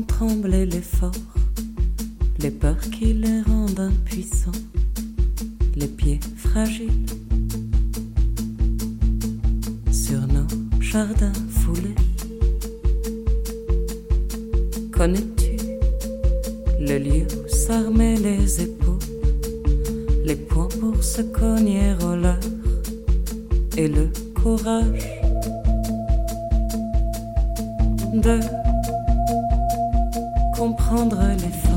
font trembler l'effort, les peurs qui les rendent impuissants, les pieds fragiles sur nos jardins foulés. Connais-tu le lieu où s'armaient les épaules, les poings pour se cogner au leurre et le courage de comprendre les faits?